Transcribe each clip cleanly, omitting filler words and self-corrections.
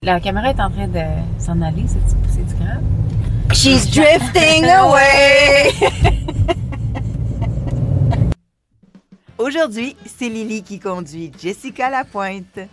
La caméra est en train de s'en aller, c'est grave? She's drifting away! Aujourd'hui, c'est Lily qui conduit Jessica Lapointe.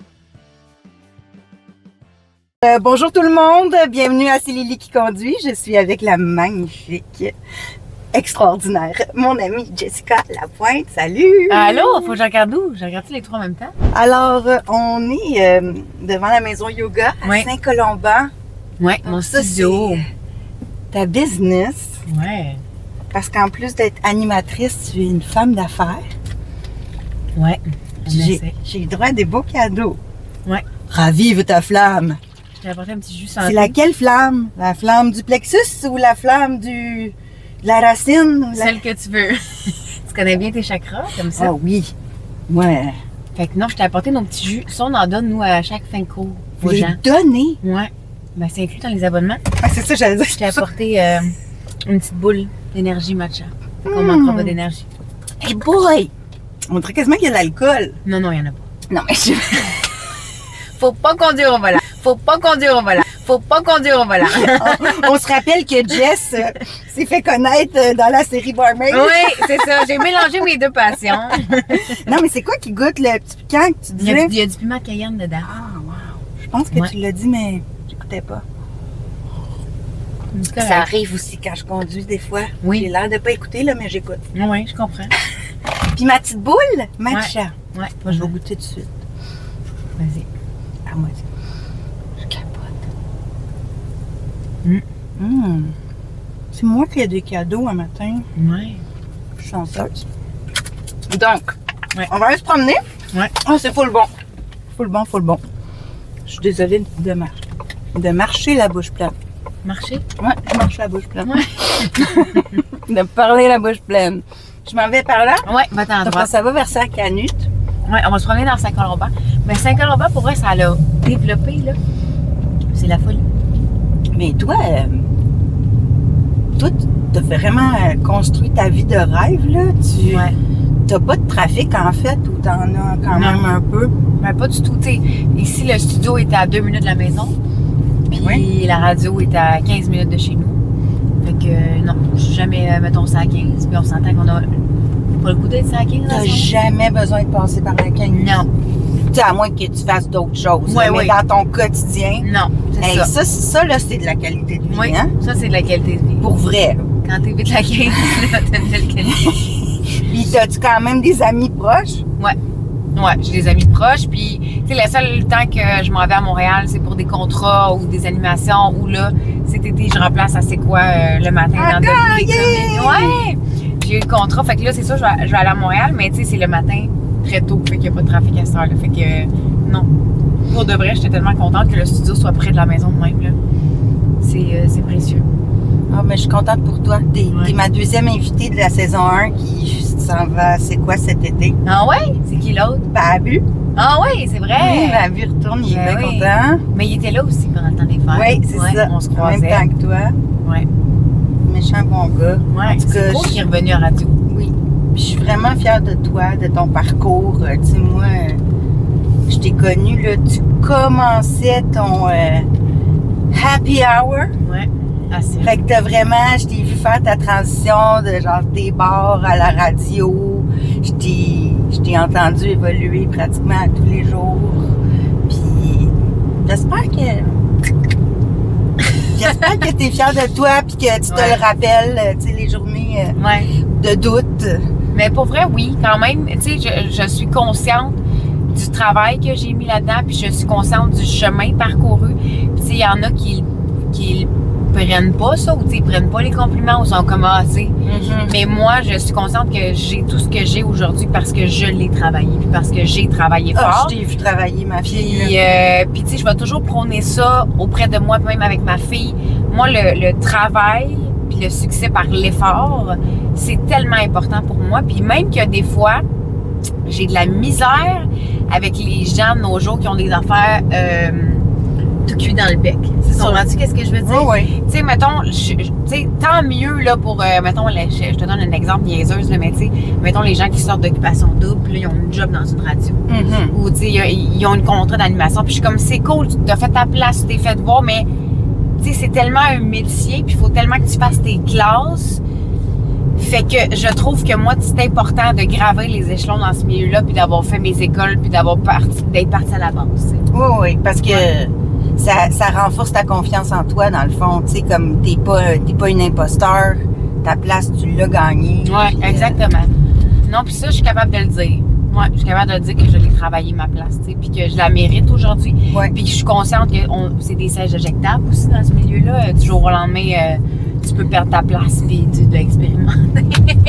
Bonjour tout le monde, bienvenue à C'est Lily qui conduit. Je suis avec la magnifique, extraordinaire, mon amie Jessica Lapointe. Salut! Allô, faut que je regarde où? Je regarde les trois en même temps? Alors, on est devant la maison yoga à Saint-Colomban. Oui, mon studio. Ta business. Ouais. Parce qu'en plus d'être animatrice, tu es une femme d'affaires. Ouais. J'ai droit à des beaux cadeaux. Ouais. Ravive ta flamme. J'ai apporté un petit jus santé. C'est laquelle flamme? La flamme du plexus ou la flamme de la racine? Celle que tu veux. Tu connais bien tes chakras, comme ça? Ah oui. Ouais. Fait que non, je t'ai apporté nos petits jus. Ça, on en donne, nous, à chaque fin de cours. Vous les donnez? Ouais. Ben, c'est inclus dans les abonnements. Ah, c'est ça, j'allais dire. Je t'ai apporté une petite boule d'énergie matcha. Fait qu'on manquera pas d'énergie. Hey boy! On dirait quasiment qu'il y a de l'alcool. Non, il y en a pas. Non, mais je... Faut pas conduire au volant. Faut pas conduire au volant. Faut pas conduire au volant. On se rappelle que Jess s'est fait connaître dans la série Barmaid. Oui, c'est ça. J'ai mélangé mes deux passions. Non, mais c'est quoi qui goûte le petit piquant que tu disais? Il y a du piment cayenne dedans. Ah, wow. Je pense que tu l'as dit, mais j'écoutais pas. Ça arrive aussi quand je conduis des fois. Oui. J'ai l'air de pas écouter, là, mais j'écoute. Oui, je comprends. Puis ma petite boule, matcha. Ouais. Moi, je vais goûter tout de suite. Vas-y. Ah, moi, je capote. C'est moi qui ai des cadeaux un matin. Ouais. Je suis chanceuse. Donc, on va aller se promener. Ouais. Ah, c'est full bon. Full bon. Je suis désolée de marcher la bouche pleine. Marcher? Ouais, je marche la bouche pleine. Ouais. De parler la bouche pleine. Je m'en vais par là. Ouais, va-t'en droit. Ça va vers Saint-Canute. Ouais, on va se promener dans Saint-Colomban. Mais Saint-Colomban, pour vrai, ça l'a développé, là. C'est la folie. Mais toi, tu as vraiment construit ta vie de rêve, là. Tu n'as pas de trafic, en fait, ou tu en as quand même un peu? Ben, pas du tout. T'sais, ici, le studio est à 2 minutes de la maison. Puis la radio est à 15 minutes de chez nous. Fait que non, je suis jamais, mettons, ça à 15. Puis on s'entend qu'on a pas le goût d'être ça à 15. T'as jamais besoin de passer par la 15. Non. Tu sais, à moins que tu fasses d'autres choses. Mais dans ton quotidien. Non, c'est ça. Ça, là, c'est de la qualité de vie. Oui, hein? Ça, c'est de la qualité de vie. Pour vrai. Là. Quand t'évites la 15, là, t'as une belle qualité. Puis, as-tu quand même des amis proches? Ouais, j'ai des amis proches. Puis, tu sais, le seul temps que je m'en vais à Montréal, c'est pour des contrats ou des animations. Ou là, cet été, je remplace à C'est quoi le matin dans le Ouais! J'ai eu le contrat. Fait que là, c'est ça, je vais aller à Montréal. Mais tu sais, c'est le matin très tôt. Fait qu'il n'y a pas de trafic à cette heure-là. Fait que non. Pour de vrai, j'étais tellement contente que le studio soit près de la maison de même. Là. C'est précieux. Ah, mais je suis contente pour toi. T'es ma deuxième invitée de la saison 1 qui s'en va, c'est quoi, cet été? Ah ouais? C'est qui l'autre? Babu. Ah ouais, c'est vrai! Oui, Babu retourne, il est bien content. Mais il était là aussi pendant le temps des fêtes. Oui, c'est ça. On se croisait. En même temps que toi. Oui. Méchant bon gars. Oui, c'est beau qu'il est revenu à radio. Oui. Puis je suis vraiment fière de toi, de ton parcours. Tu sais, moi, je t'ai connue, là, tu commençais ton happy hour. Oui. Fait que t'as vraiment, je t'ai vu faire ta transition de genre tes bars à la radio. Je t'ai entendu évoluer pratiquement à tous les jours. Puis j'espère que t'es fière de toi puis que tu te le rappelles, tu sais, les journées de doute. Mais pour vrai, oui, quand même. Tu sais, je suis consciente du travail que j'ai mis là-dedans puis je suis consciente du chemin parcouru. Puis tu sais, il y en a qui prennent pas ça ou ils prennent pas les compliments ou sont comme mais moi je suis consciente que j'ai tout ce que j'ai aujourd'hui parce que je l'ai travaillé puis parce que j'ai travaillé fort. Je t'ai vu travailler, ma fille. Puis tu sais, je vais toujours prôner ça auprès de moi, même avec ma fille. Moi, le travail puis le succès par l'effort, c'est tellement important pour moi. Puis même que des fois, j'ai de la misère avec les gens de nos jours qui ont des affaires tout cuit dans le bec. Tu comprends-tu qu'est-ce que je veux dire? Oui. Tu sais, mettons, tant mieux là pour, mettons, je te donne un exemple niaiseuse, là, mais tu sais, mettons les gens qui sortent d'occupation double, là, ils ont une job dans une radio. Ou tu sais, ils ont une contrat d'animation. Puis je suis comme, c'est cool, tu as fait ta place, tu t'es fait voir, mais tu sais, c'est tellement un métier, puis il faut tellement que tu fasses tes classes. Fait que je trouve que moi, c'est important de gravir les échelons dans ce milieu-là, puis d'avoir fait mes écoles, puis d'être partie à la base. T'sais. Oui, parce que ça renforce ta confiance en toi, dans le fond. Tu sais, comme t'es pas une imposteur, ta place, tu l'as gagnée. Oui, exactement. Non, puis ça, je suis capable de le dire. Ouais, je suis capable de dire que je l'ai travaillé ma place, tu sais, puis que je la mérite aujourd'hui. Ouais. Puis que je suis consciente que c'est des sièges éjectables aussi dans ce milieu-là. Du jour au lendemain, tu peux perdre ta place puis tu dois expérimenter.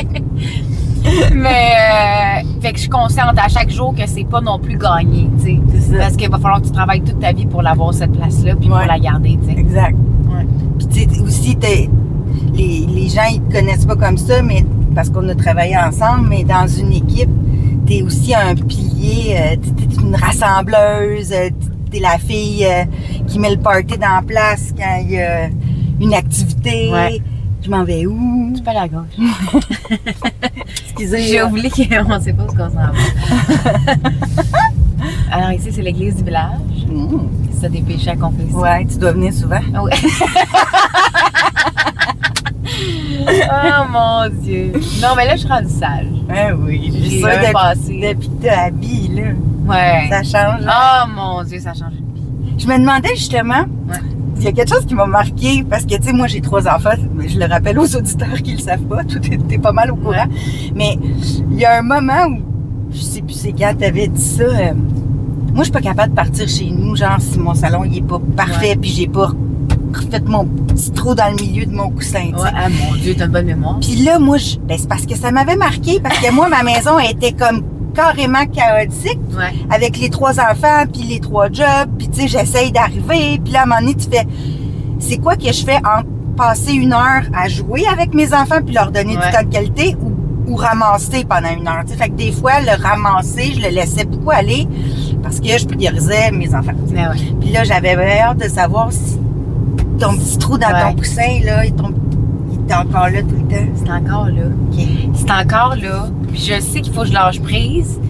Mais, fait que je suis consciente à chaque jour que c'est pas non plus gagné, tu sais. C'est ça. Parce qu'il va falloir que tu travailles toute ta vie pour l'avoir, cette place-là, puis pour la garder, tu sais. Exact. Ouais. Puis tu sais, aussi, les gens, ils te connaissent pas comme ça, mais parce qu'on a travaillé ensemble, mais dans une équipe, t'es aussi un pilier, t'es une rassembleuse, t'es la fille qui met le party dans la place quand il y a une activité. Ouais. Je m'en vais où? Tu peux aller à gauche. Excusez. J'ai oublié qu'on ne sait pas où on s'en va. Alors ici, c'est l'église du village. C'est ça, des péchés à confesser. Ouais, tu dois venir souvent. Ouais. Oh mon Dieu. Non, mais là, je suis rendue sage. Ouais, oui. J'ai ça, un passé. Depuis que t'as habillé, là. Ouais. Ça change. Oh mon Dieu, ça change une vie. Je me demandais justement, il y a quelque chose qui m'a marqué, parce que, tu sais, moi, j'ai 3 enfants, mais je le rappelle aux auditeurs qui le savent pas, t'es pas mal au courant. Mais il y a un moment où, je sais plus c'est quand t'avais dit ça, moi, je suis pas capable de partir chez nous, genre, si mon salon, il est pas parfait, puis j'ai pas refait mon petit trou dans le milieu de mon coussin, tu sais. Ouais, ah mon Dieu, t'as une bonne mémoire. Puis là, moi, c'est parce que ça m'avait marqué, parce que moi, ma maison était comme carrément chaotique, avec les 3 enfants, puis les 3 jobs, puis tu sais, j'essaye d'arriver, puis là, à un moment donné, tu fais, c'est quoi que je fais en passer 1 heure à jouer avec mes enfants, puis leur donner du temps de qualité, ou ramasser pendant 1 heure, tu sais, fait que des fois, le ramasser, je le laissais beaucoup aller, parce que je priorisais mes enfants. Puis là, j'avais hâte de savoir si ton petit trou dans ton coussin, là, il est encore là tout le temps. C'est encore là. Okay. C'est encore là. Puis je sais qu'il faut que je lâche prise.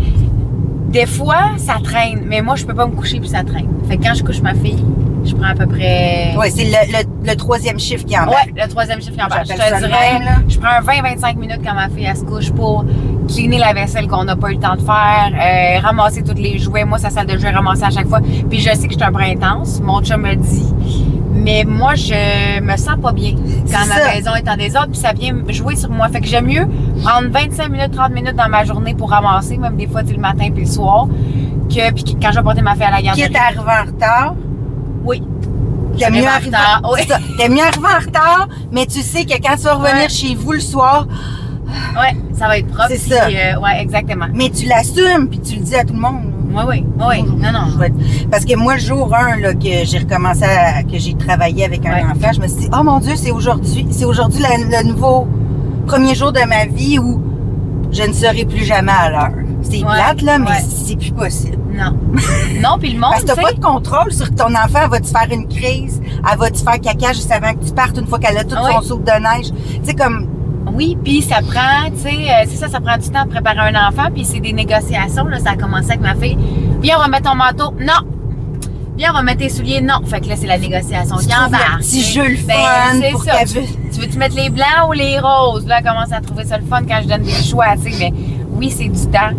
Des fois, ça traîne. Mais moi, je peux pas me coucher puis ça traîne. Fait que quand je couche ma fille, je prends à peu près... Oui, c'est le 3e chiffre qui embarque. Oui, le 3e chiffre qui embarque. Je te J'appelle ça dirais, même, là. je prends 20-25 minutes quand ma fille elle se couche pour cleaner la vaisselle qu'on n'a pas eu le temps de faire, ramasser tous les jouets. Moi, sa salle de jeu est ramassée à chaque fois. Puis je sais que je suis un brin intense. Mon chum me dit... Mais moi, je me sens pas bien quand ma maison est en désordre, puis ça vient jouer sur moi. Fait que j'aime mieux prendre 25 minutes, 30 minutes dans ma journée pour ramasser, même des fois, le matin puis le soir, que puis quand je vais porter ma fille à la garderie. Qui est arrivé en retard? Oui. T'es mieux arrivé en retard. T'es mieux arrivé en retard, mais tu sais que quand tu vas revenir chez vous le soir... Ouais, ça va être propre. C'est ça. Ouais, exactement. Mais tu l'assumes, puis tu le dis à tout le monde. Oui. Non. Parce que moi, le jour 1 là, que j'ai recommencé que j'ai travaillé avec un enfant, je me suis dit, oh mon Dieu, c'est aujourd'hui le nouveau premier jour de ma vie où je ne serai plus jamais à l'heure. C'est plate, là, mais c'est plus possible. Non. Non, puis le monde, parce que t'as pas de contrôle sur ton enfant, elle va-tu faire une crise, elle va-tu faire caca juste avant que tu partes, une fois qu'elle a tout son soupe de neige. Tu sais, comme... Oui, puis ça prend, tu sais, c'est ça prend du temps de préparer un enfant, puis c'est des négociations, là, ça a commencé avec ma fille. Viens, on va mettre ton manteau. Non! Viens, on va mettre tes souliers. Non! Fait que là, c'est la négociation qui embarque. Un petit jeu le fun pour ça. Tu veux-tu mettre les blancs ou les roses? Là, elle commence à trouver ça le fun quand je donne des choix, tu sais, mais oui, c'est du temps.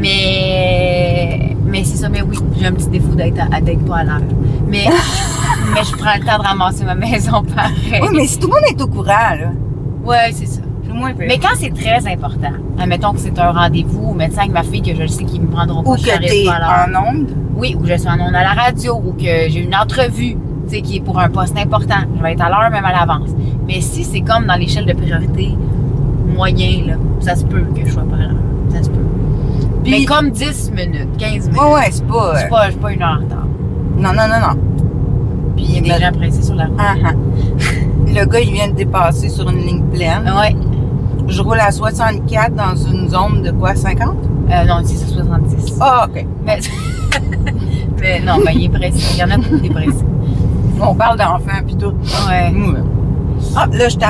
Mais c'est ça, mais oui, j'ai un petit défaut d'être pas à l'heure. Mais je prends le temps de ramasser ma maison pareil. Oui, mais si tout le monde est au courant, là. Oui, c'est ça. Mais quand c'est très important, admettons que c'est un rendez-vous au médecin avec ma fille que je sais qu'ils me prendront pas. Ou que t'es en onde. Oui, ou je suis en onde à la radio, ou que j'ai une entrevue, tu sais, qui est pour un poste important. Je vais être à l'heure, même à l'avance. Mais si c'est comme dans l'échelle de priorité moyen, là, ça se peut que je sois pas à l'heure. Ça se peut. Puis, mais comme 10 minutes, 15 minutes. Ouais, c'est pas... Je suis pas 1 heure en retard. Non. Puis il y a des gens pressés sur la route. Le gars, il vient de dépasser sur une ligne pleine. Ouais. Je roule à 64 dans une zone de quoi, 50? Non, ici, c'est 70. Ah, OK. Mais non, il est pressé. Il y en a beaucoup des pressés. On parle d'enfants puis tout. Ouais. Ah, là, j'étais à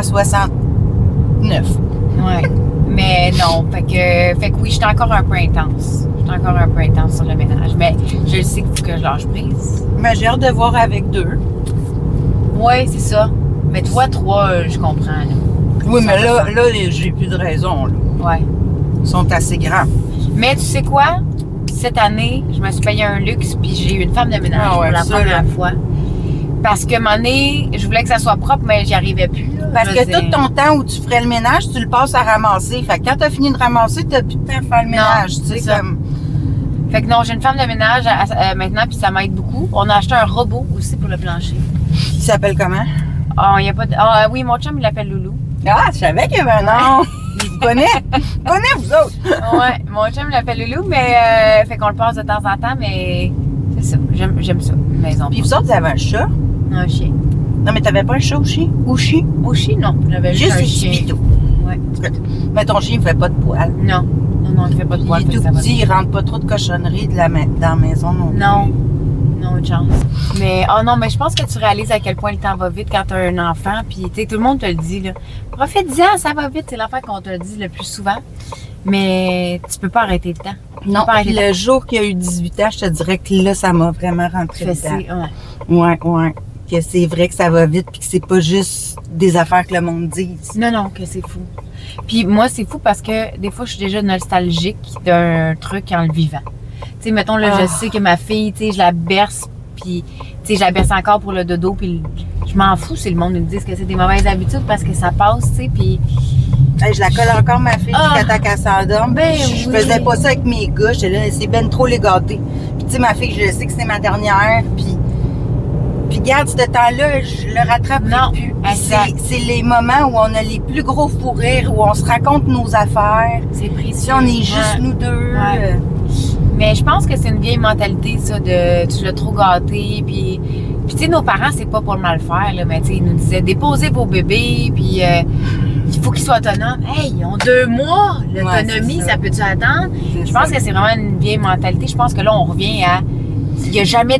69. Ouais. Mais non, fait que oui, j'étais encore un peu intense. J'étais encore un peu intense sur le ménage. Mais je le sais qu'il faut que je lâche prise. Mais j'ai hâte de voir avec 2. Ouais, c'est ça. Mais toi, 3, je comprends. Là. Oui, mais là, j'ai plus de raison. Là. Ouais. Ils sont assez grands. Mais tu sais quoi? Cette année, je me suis payé un luxe puis j'ai eu une femme de ménage pour la première fois. Parce que, à un moment donné, je voulais que ça soit propre, mais j'y arrivais plus. Là. Parce que tout ton temps où tu ferais le ménage, tu le passes à ramasser. Fait que quand tu as fini de ramasser, tu n'as plus de temps à faire le ménage. Non, tu sais, comme... Fait que non, j'ai une femme de ménage maintenant, puis ça m'aide beaucoup. On a acheté un robot aussi pour le plancher. Il s'appelle comment? Ah, y a pas de... Ah, oui, mon chum, il l'appelle Loulou. Ah, je savais qu'il y avait un nom. Je vous connais. Je connais, vous autres. Ouais, mon chum l'appelle Loulou, mais fait qu'on le passe de temps en temps, mais c'est ça. J'aime ça, une maison. Puis vous autres, vous avez un chat? Un chien. Non, mais t'avais pas un chat au chien? Au chien? Au chien, non. J'avais juste un chien. Pitou. Ouais. Mais ton chien, il fait pas de poils. Non. Non, il fait pas de poils. Il est tout petit, il rentre pas trop de cochonneries dans la maison non plus. Non. Non, chance. Mais, oh non, mais je pense que tu réalises à quel point le temps va vite quand tu as un enfant. Puis, tu sais, tout le monde te le dit, là. Profite-en, ça va vite. C'est l'affaire qu'on te le dit le plus souvent. Mais tu peux pas arrêter le temps. Non, puis le jour qu'il a eu 18 ans, je te dirais que là, ça m'a vraiment rentré dedans. Ouais. Que c'est vrai que ça va vite puis que c'est pas juste des affaires que le monde dit. Non, que c'est fou. Puis moi, c'est fou parce que des fois, je suis déjà nostalgique d'un truc en le vivant. Tu sais, mettons, là, je sais que ma fille, tu sais, je la berce, puis, tu sais, je la berce encore pour le dodo, puis je m'en fous si le monde me dit que c'est des mauvaises habitudes parce que ça passe, tu sais, puis... Hey, je la colle encore, ma fille, jusqu'à temps qu'elle s'endorme. Ben je faisais pas ça avec mes gars, j'étais là, c'est ben trop les gâter. Puis, tu sais, ma fille, je sais que c'est ma dernière, puis garde, ce temps-là, je le rattrape plus. C'est les moments où on a les plus gros fous rires, où on se raconte nos affaires. C'est précieux. Si on est juste nous deux. Ouais. Mais je pense que c'est une vieille mentalité, ça, de tu l'as trop gâté, puis tu sais, nos parents, c'est pas pour le mal faire, là, mais tu sais, ils nous disaient, déposez vos bébés, puis il faut qu'ils soient autonomes. Hey, ils ont 2 mois, l'autonomie, ça peut-tu attendre? Je pense que c'est vraiment une vieille mentalité. Je pense que là, on revient à, il n'y a jamais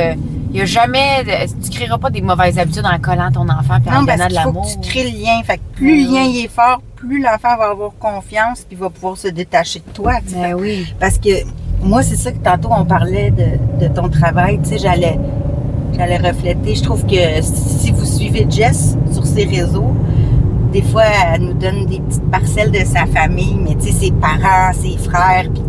tu créeras pas des mauvaises habitudes en collant ton enfant puis en donnant de l'amour. Faut que tu crées le lien. Fait que plus le lien il est fort, plus l'enfant va avoir confiance puis va pouvoir se détacher de toi. Ben oui. Parce que moi, c'est ça que tantôt on parlait de ton travail. Tu sais, j'allais refléter. Je trouve que si vous suivez Jess sur ses réseaux, des fois, elle nous donne des petites parcelles de sa famille, mais tu sais, ses parents, ses frères, puis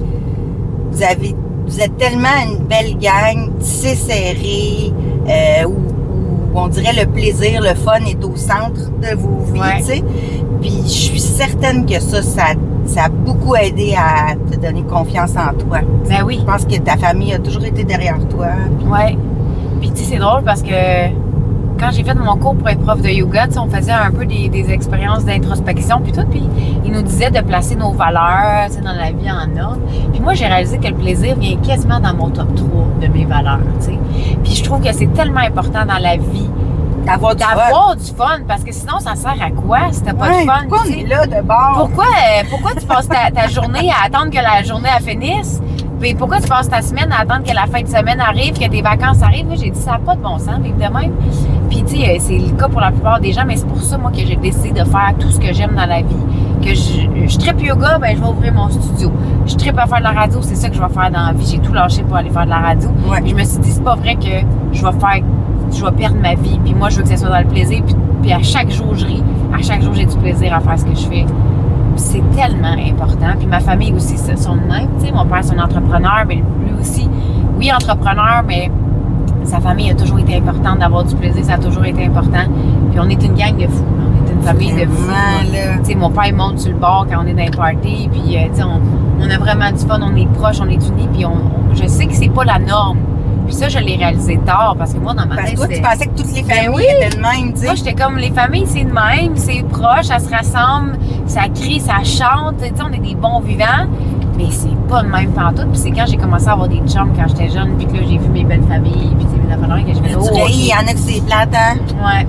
vous êtes tellement une belle gang, tissée serrée, où on dirait le plaisir, le fun est au centre de vos vies, tu sais. Puis je suis certaine que ça a beaucoup aidé à te donner confiance en toi. Ben oui. Je pense que ta famille a toujours été derrière toi. Oui. Puis tu sais, c'est drôle parce que quand j'ai fait mon cours pour être prof de yoga, on faisait un peu des expériences d'introspection puis tout, puis ils nous disaient de placer nos valeurs, dans la vie en ordre. Puis moi, j'ai réalisé que le plaisir vient quasiment dans mon top 3 de mes valeurs, tu sais. Puis je trouve que c'est tellement important dans la vie d'avoir du fun, parce que sinon, ça sert à quoi si t'as pas de fun? Pourquoi on est là de bord? Pourquoi tu passes ta journée à attendre que la journée finisse? Puis pourquoi tu passes ta semaine à attendre que la fin de semaine arrive, que tes vacances arrivent? Moi, j'ai dit, ça n'a pas de bon sens, vivre de même. Puis, tu sais, c'est le cas pour la plupart des gens, mais c'est pour ça, moi, que j'ai décidé de faire tout ce que j'aime dans la vie. Que je trippe yoga, ben je vais ouvrir mon studio. Je trippe à faire de la radio, c'est ça que je vais faire dans la vie. J'ai tout lâché pour aller faire de la radio. Ouais. Puis je me suis dit, c'est pas vrai que je vais perdre ma vie. Puis moi, je veux que ça soit dans le plaisir. Puis à chaque jour, je ris. À chaque jour, j'ai du plaisir à faire ce que je fais. C'est tellement important. Puis ma famille aussi, ce sont de même. Tu sais, mon père, c'est un entrepreneur, mais lui aussi, oui, entrepreneur, mais sa famille a toujours été importante d'avoir du plaisir. Ça a toujours été important. Puis on est une gang de fous. On est une famille de fous. Tu sais, mon père, il monte sur le bord quand on est dans les parties. Puis, tu sais, on a vraiment du fun. On est proches, on est unis. Puis je sais que c'est pas la norme. Puis ça, je l'ai réalisé tard, parce que moi, dans ma tête, toi, tu pensais que toutes les familles étaient de même, tu sais. Moi, j'étais comme, les familles, c'est de même, c'est proche, ça se rassemble, ça crie, ça chante, tu sais, on est des bons vivants, mais c'est pas de même pantoute. Puis c'est quand j'ai commencé à avoir des chums quand j'étais jeune, puis que là, j'ai vu mes belles familles, puis c'est mes affaires que je me dis, il y en a que c'est plate, hein? Ouais.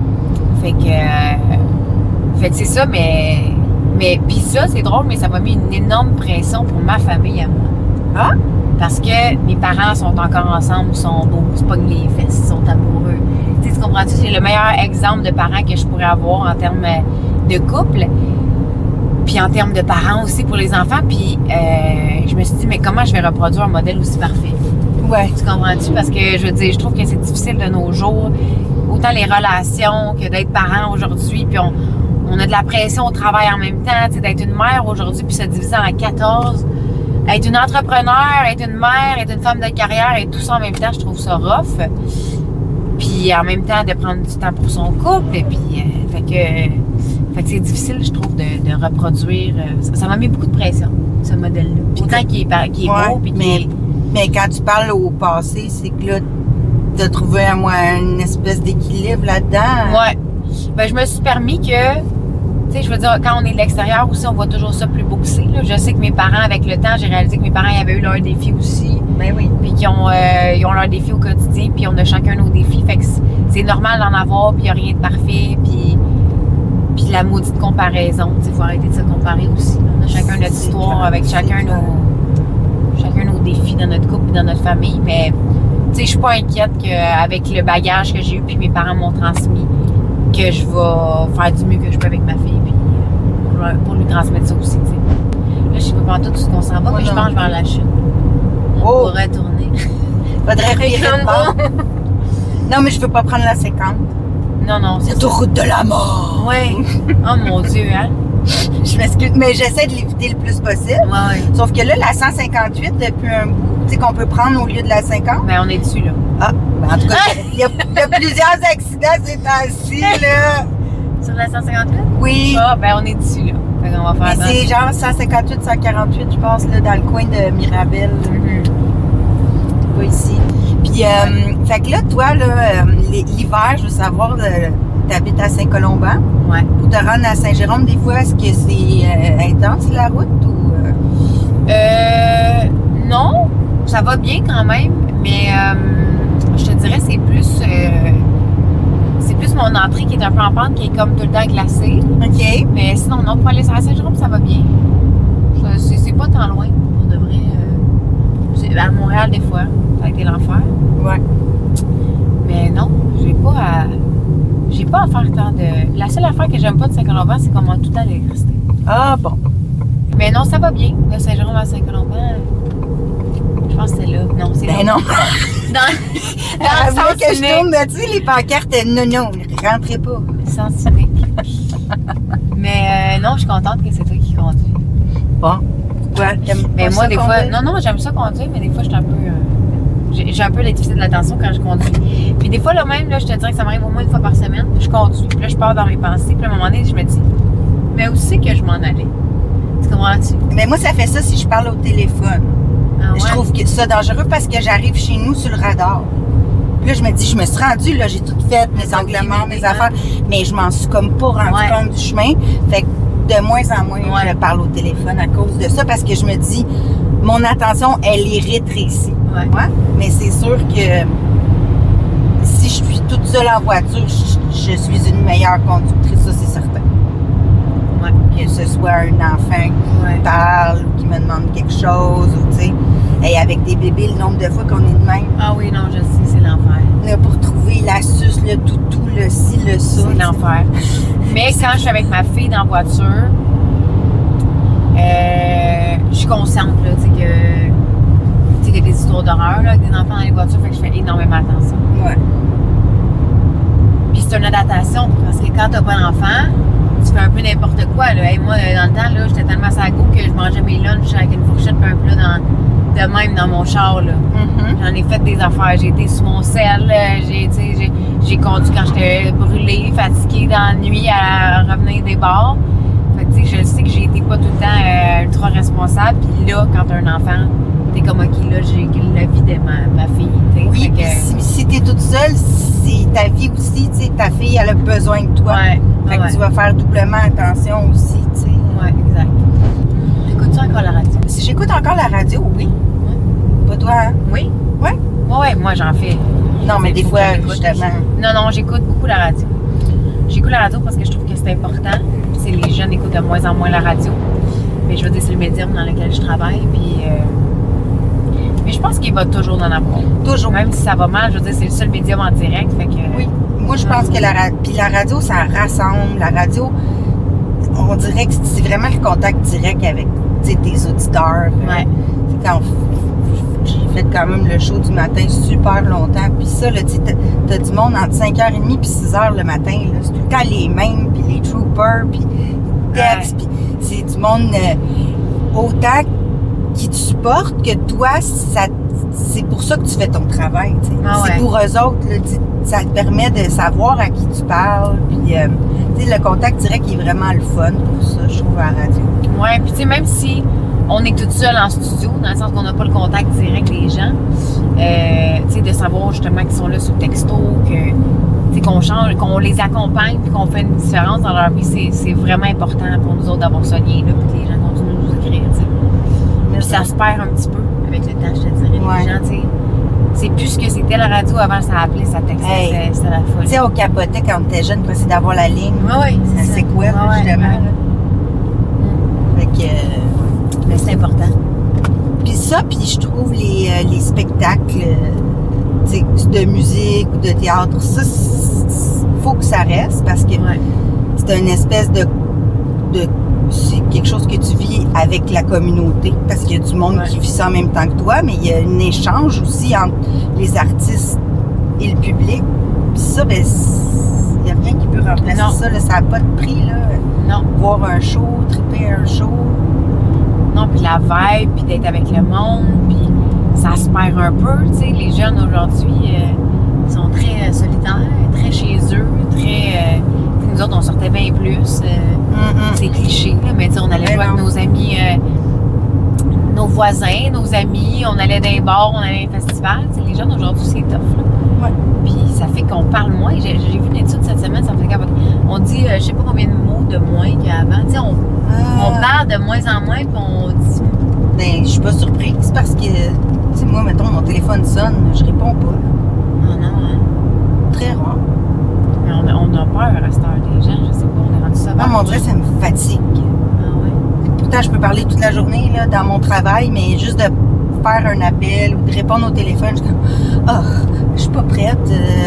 Fait que c'est ça, mais puis ça, c'est drôle, mais ça m'a mis une énorme pression pour ma famille à moi. Ah? Parce que mes parents sont encore ensemble, ils sont beaux, ils se pognent les fesses, ils sont amoureux. Tu sais, tu comprends-tu? C'est le meilleur exemple de parents que je pourrais avoir en termes de couple. Puis en termes de parents aussi pour les enfants. Puis je me suis dit, mais comment je vais reproduire un modèle aussi parfait? Ouais. Tu comprends-tu? Parce que je veux dire, je trouve que c'est difficile de nos jours. Autant les relations que d'être parent aujourd'hui. Puis on a de la pression au travail en même temps. Tu sais, d'être une mère aujourd'hui puis se diviser en 14. Être une entrepreneur, être une mère, être une femme de carrière et tout ça en même temps, je trouve ça rough. Puis en même temps, de prendre du temps pour son couple. Et puis, fait que c'est difficile, je trouve, de reproduire. Ça m'a mis beaucoup de pression, ce modèle-là. Puis autant qu'il est beau, puis mais quand tu parles au passé, c'est que là, tu as trouvé une espèce d'équilibre là-dedans. Ouais. Ben, je me suis permis que, tu sais, je veux dire, quand on est de l'extérieur aussi, on voit toujours ça plus beau que c'est. Je sais que mes parents, avec le temps, j'ai réalisé que mes parents ils avaient eu leurs défis aussi. Ben oui. Puis ils ont leurs défis au quotidien, puis on a chacun nos défis. Fait que c'est normal d'en avoir, puis il n'y a rien de parfait, puis la maudite comparaison. Il faut arrêter de se comparer aussi. On a chacun notre histoire avec chacun nos défis dans notre couple et dans notre famille. Mais tu sais, je suis pas inquiète qu'avec le bagage que j'ai eu puis mes parents m'ont transmis, que je vais faire du mieux que je peux avec ma fille puis pour lui transmettre ça aussi. T'sais. Là, je sais pas tout ce qu'on s'en va, mais je pense vers la chute. On pourrait tourner. Faudrait revirer de bord. Non, mais je veux pas prendre la 50. Non, c'est l'autoroute de la mort. Ouais. Oh mon Dieu, hein? Je m'excuse, mais j'essaie de l'éviter le plus possible. Ouais. Sauf que là, la 158, depuis un bout, tu sais, qu'on peut prendre au lieu de la 50. Ben, on est dessus, là. Ah, ben, en tout cas, il y a plusieurs accidents ces temps-ci, là. Sur la 158? Oui. Ah, ben, on est dessus, là. Fait qu'on va faire attention. C'est genre 158, 148, je pense, là, dans le coin de Mirabel. Pas ici. Puis, fait que là, toi, là, l'hiver, je veux savoir, t'habites à Saint-Colomban. Ouais. Pour te rendre à Saint-Jérôme, des fois, est-ce que c'est intense, la route, ou... Non, ça va bien quand même, mais je te dirais c'est plus mon entrée qui est un peu en pente, qui est comme tout le temps glacée. OK. Mais sinon, non, pour aller à Saint-Jérôme, ça va bien. C'est pas tant loin, pour de vrai. À Montréal, des fois, ça a été l'enfer. Ouais. Mais non, j'ai pas à faire tant de... La seule affaire que j'aime pas de Saint-Colomban, c'est qu'on manque tout le temps d'électricité. Ah, bon. Mais non, ça va bien. De Saint-Jérôme à Saint-Colomban, je pense que c'est là. Non, c'est là. Ben non. Dans le sens que je tourne, tu sais, les pancartes, non, rentrez pas. Sens unique. Mais non, je suis contente que c'est toi qui conduis. Bon. Pourquoi? Mais moi, des fois... Non, j'aime ça conduire, mais des fois, je suis un peu... J'ai un peu les déficits de l'attention quand je conduis. Puis des fois, là même, là, je te dirais que ça m'arrive au moins une fois par semaine. Je conduis, puis là, je pars dans mes pensées. Puis à un moment donné, je me dis, mais où c'est que je m'en allais? Tu comprends-tu? Mais moi, ça fait ça si je parle au téléphone. Ah ouais? Je trouve que ça dangereux parce que j'arrive chez nous sur le radar. Puis là, je me dis, je me suis rendue, là, j'ai tout fait, mes anglements, mes affaires, mais je m'en suis comme pas rendu compte du chemin. Fait que de moins en moins, je parle au téléphone à cause de ça parce que je me dis, mon attention, elle est rétrécie. Ouais. Mais c'est sûr que si je suis toute seule en voiture, je suis une meilleure conductrice, ça c'est certain. Ouais. Que ce soit un enfant qui parle ou qui me demande quelque chose, ou tu sais. Et avec des bébés, le nombre de fois qu'on est de même. Ah oui, non, je sais, c'est l'enfer. Là, pour trouver l'astuce, le toutou, le ci, le ça. C'est l'enfer. Mais quand je suis avec ma fille dans la voiture, je suis consciente, là, tu sais, qu'il y a des histoires d'horreur, là, avec des enfants dans les voitures, fait que je fais énormément attention. Ouais. Puis c'est une adaptation, parce que quand t'as pas d'enfant, tu fais un peu n'importe quoi, là. Hey, moi, dans le temps, là, j'étais tellement sago que je mangeais mes lunchs avec une fourchette et un plat de même dans mon char, là. J'en ai fait des affaires. J'ai été sous mon sel, j'ai conduit quand j'étais brûlée, fatiguée dans la nuit à revenir des bars. Fait que, tu sais, je sais que j'ai été pas tout le temps ultra responsable. Puis là, quand t'as un enfant, t'es comme, OK, là, j'ai la vie de ma fille. T'sais. Oui, puis si t'es toute seule, c'est ta vie aussi, tu sais, ta fille, elle a besoin de toi. Ouais. Fait que tu vas faire doublement attention aussi, tu sais. Ouais, exact. T'écoutes-tu encore la radio? Si j'écoute encore la radio, oui. Pas toi, hein? Oui? Oui? Ouais, moi, j'en fais. Non, mais des fois, justement. Non, j'écoute beaucoup la radio. J'écoute la radio parce que je trouve que c'est important. Puis les jeunes écoutent de moins en moins la radio. Mais je veux dire, c'est le médium dans lequel je travaille. Puis Mais je pense qu'il va toujours en avoir. Toujours. Même si ça va mal, je veux dire, c'est le seul médium en direct. Fait que, Oui. Moi, je pense que puis la radio, ça rassemble. La radio, on dirait que c'est vraiment le contact direct avec tes auditeurs. Ouais. C'est quand j'ai fait quand même le show du matin super longtemps. Puis ça, là, t'as du monde entre 5h30 puis 6h le matin. Là. C'est tout le temps les mêmes, puis les troopers, puis les textes. Puis c'est du monde autant qui te supporte que toi, c'est pour ça que tu fais ton travail. C'est pour eux autres. Là, ça te permet de savoir à qui tu parles. Puis le contact direct est vraiment le fun pour ça, je trouve, à la radio. Oui, puis tu sais, même si on est toute seule en studio, dans le sens qu'on n'a pas le contact direct des gens, tu sais, de savoir justement qu'ils sont là sur le texto, qu'on change, qu'on les accompagne, puis qu'on fait une différence dans leur vie, c'est vraiment important pour nous autres d'avoir ce lien-là, puis que les gens continuent de nous écrire, tu sais. Puis ça se perd un petit peu avec le temps, je te dirais. Les gens, tu sais, c'est plus ce que c'était la radio avant, ça appelait, ça textait, c'était la folie. Tu sais, on capotait quand on était jeune pour essayer d'avoir la ligne. Oui, c'est quoi, justement. Fait que... mais c'est important. Puis ça, puis je trouve les spectacles de musique ou de théâtre, ça, faut que ça reste parce que c'est une espèce de c'est quelque chose que tu vis avec la communauté parce qu'il y a du monde qui vit ça en même temps que toi, mais il y a un échange aussi entre les artistes et le public. Puis ça, ben, il n'y a rien qui peut remplacer ça. Là, ça n'a pas de prix, là. Non. Voir un show, triper un show. Non, puis la vibe, puis d'être avec le monde, puis ça se perd un peu, tu sais. Les jeunes aujourd'hui sont très solitaires, très chez eux, très... nous autres, on sortait bien plus. C'est cliché, là, mais on allait jouer avec nos amis, nos voisins, nos amis, on allait dans les bars, on allait dans les festivals. T'sais, les jeunes aujourd'hui, c'est tough. Là. Puis ça fait qu'on parle moins. J'ai vu une étude cette semaine, ça me fait capoter. On dit, je sais pas combien de mots de moins qu'avant. On parle de moins en moins, puis on dit... Ben, je suis pas surprise parce que, tu sais, moi, mettons, mon téléphone sonne, je réponds pas. Ah non, hein? Très rare. Mais on a peur à cette heure des gens, je sais pas, on est rendu ça. Non, mon Dieu, ça me fatigue. Ah ouais? Pourtant, je peux parler toute la journée, là, dans mon travail, mais juste de faire un appel ou de répondre au téléphone, je suis comme, je suis pas prête.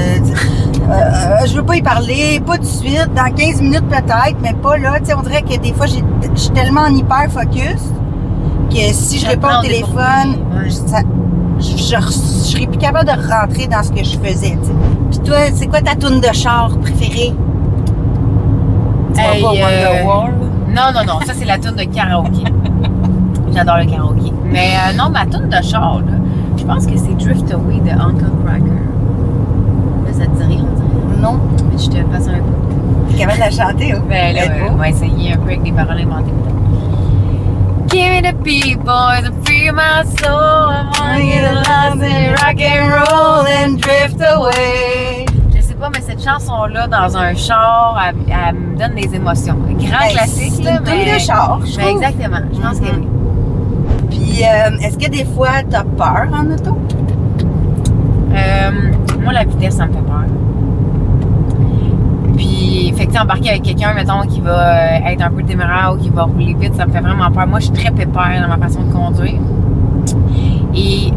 Je veux pas y parler, pas tout de suite, dans 15 minutes peut-être, mais pas là. Tu sais, on dirait que des fois, je suis tellement en hyper focus que si je réponds au téléphone, je serais plus capable de rentrer dans ce que je faisais. T'sais. Puis toi, c'est quoi ta toune de char préférée? Hey, non, ça c'est la toune de karaoké. J'adore le karaoké. Mais non, ma toune de char, là, je pense que c'est Drift Away de Uncle Cracker. Là, ça te dit rien, on dirait? Non. Mais je te passe un peu. Tu es capable de la chanter, hein? Ben là, on va essayer un peu avec des paroles inventées. Give me the beat, boys, and free my soul. I wanna get lost in rock and roll and drift away. Je sais pas, mais cette chanson-là, dans un char, elle me donne des émotions. Un grand classique, là, mais... C'est une de char, je trouve. Exactement, je pense que oui. Puis, est-ce que des fois, t'as peur en auto? Moi, la vitesse, ça me fait peur. Puis, fait que embarquer avec quelqu'un, mettons, qui va être un peu téméraire ou qui va rouler vite, ça me fait vraiment peur. Moi, je suis très pépère dans ma façon de conduire. Et,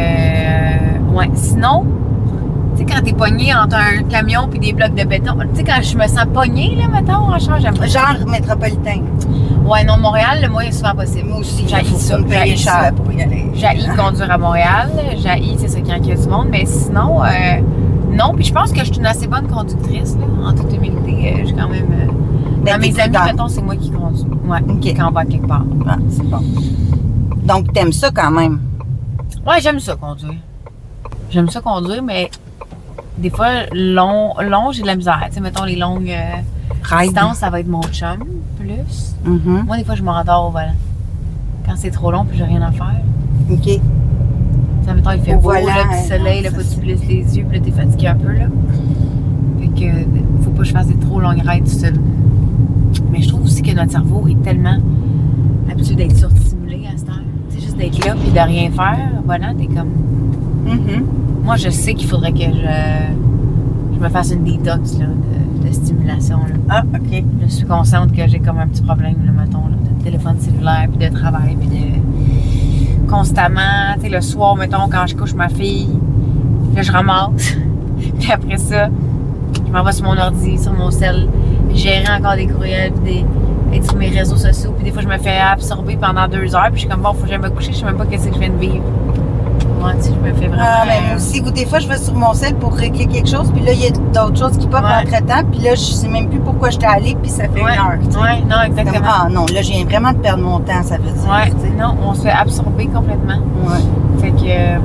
sinon, tu sais, quand t'es pogné entre un camion puis des blocs de béton, tu sais, quand je me sens pognée, là, mettons, en char, j'aime pas. Genre métropolitain. Ouais, non, Montréal, le moins est souvent possible. Moi aussi, j'haïs ça. J'haïs cher pour y aller. J'haïs conduire à Montréal. J'haïs, c'est ça, quand il y a du monde. Mais sinon, non. Puis je pense que je suis une assez bonne conductrice, là, en toute humilité. J'ai quand même... dans mes amis, mettons, c'est moi qui conduis. Ouais, quand on va quelque part. Ah, c'est bon. Donc, t'aimes ça quand même? Ouais, j'aime ça conduire. J'aime ça conduire, mais des fois, long j'ai de la misère. Tu sais, mettons, les longues distances, ça va être mon chum, plus. Mm-hmm. Moi, des fois, je m'endors au volant. Quand c'est trop long, puis j'ai rien à faire. OK. Ça, mettons, il fait beau, là, petit soleil, là, faut que tu plisses les yeux, puis là, t'es fatigué un peu, là. Fait que, faut pas que je fasse des trop longues raids tout seul. Mais je trouve aussi que notre cerveau est tellement habitué d'être surstimulé à cette heure. C'est juste d'être là, puis de rien faire. Voilà, t'es comme... Mm-hmm. Moi, je sais qu'il faudrait que je me fasse une détox, là, de stimulation, là. Ah, OK. Je suis consciente que j'ai comme un petit problème, là, mettons, là, de téléphone cellulaire, puis de travail, puis de... constamment. Tu sais, le soir, mettons, quand je couche ma fille, là, je ramasse. Puis après ça, je m'en vais sur mon ordi, sur mon cell, gérer encore des courriels, puis être sur mes réseaux sociaux. Puis des fois, je me fais absorber pendant 2 heures. Puis je suis comme, bon, faut que j'aille me coucher. Je sais même pas qu'est-ce que je viens de vivre. Moi, tu sais, je me fais vraiment... Ah, mais moi aussi, ou des fois, je vais sur mon cell pour régler quelque chose, puis là, il y a d'autres choses qui popent entre-temps, puis là, je sais même plus pourquoi j'étais allée, puis ça fait 1 heure, tu sais. Ouais, non, exactement. Comme, ah non, là, je viens vraiment de perdre mon temps, ça veut dire. Ouais, tu sais, non, on se fait absorber complètement. Ouais. Fait que...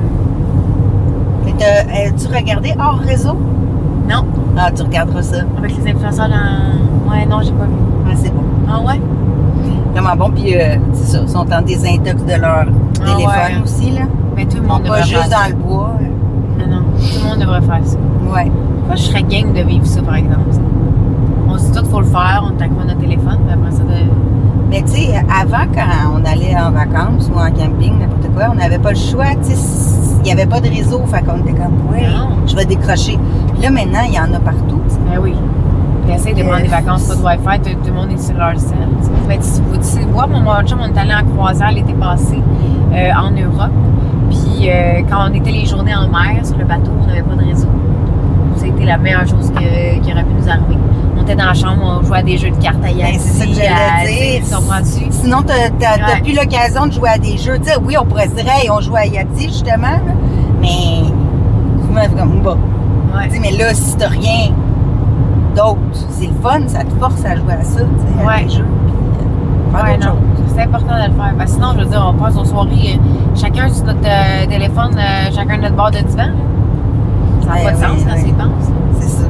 tu regardé hors réseau? Non. Ah, tu regarderas ça. Avec les influenceurs dans... Ouais, non, j'ai pas vu. Ah, c'est bon. Ah ouais? Vraiment bon, puis c'est ça, ils sont en désintox de leur téléphone aussi, là. Mais tout le monde devrait pas faire juste ça. dans le bois. Non, non, tout le monde devrait faire ça. Ouais. Moi, je serais game de vivre ça, par exemple. On se dit tout qu'il faut le faire, on t'accroît notre téléphone, mais après ça, Mais tu sais, avant, quand on allait en vacances ou en camping, n'importe quoi, on n'avait pas le choix, tu sais, il n'y avait pas de réseau, fait qu'on était comme, ouais, je vais décrocher. Puis là, maintenant, il y en a partout, tu sais. Ben oui. Puis essaye de prendre des vacances, pas de Wi-Fi, tout le monde est sur leur sel. Mais tu vois, mon chum, on est allé en croisière l'été passé en Europe. Puis quand on était les journées en mer, sur le bateau, on n'avait pas de réseau. Ça a été la meilleure chose qui aurait pu nous arriver. On était dans la chambre, on jouait à des jeux de cartes à Yahtzee. C'est ça que j'allais dire. Comprends-tu? Sinon, t'as plus l'occasion de jouer à des jeux. Tu sais, oui, on pourrait se dire, hey, on joue à Yahtzee, justement, là, mais tu m'as comme, bah. Ouais. Tu sais, mais là, si t'as rien d'autre, c'est le fun, ça te force à jouer à ça, tu sais, à des jeux. Ouais, non. C'est important de le faire. Parce que sinon, je veux dire, on passe aux soirées, chacun sur notre téléphone, chacun notre bord de divan. Là. Ça n'a pas de sens quand c'est pense. C'est ça.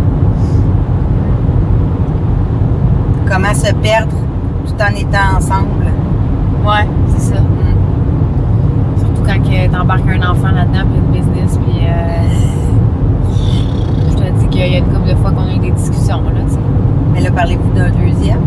Comment se perdre tout en étant ensemble. Ouais, c'est ça. Surtout quand t'embarques un enfant là-dedans, puis une business, puis je te dis qu'il y a une couple de fois qu'on a eu des discussions, là, tu sais. Mais là, parlez-vous d'un deuxième?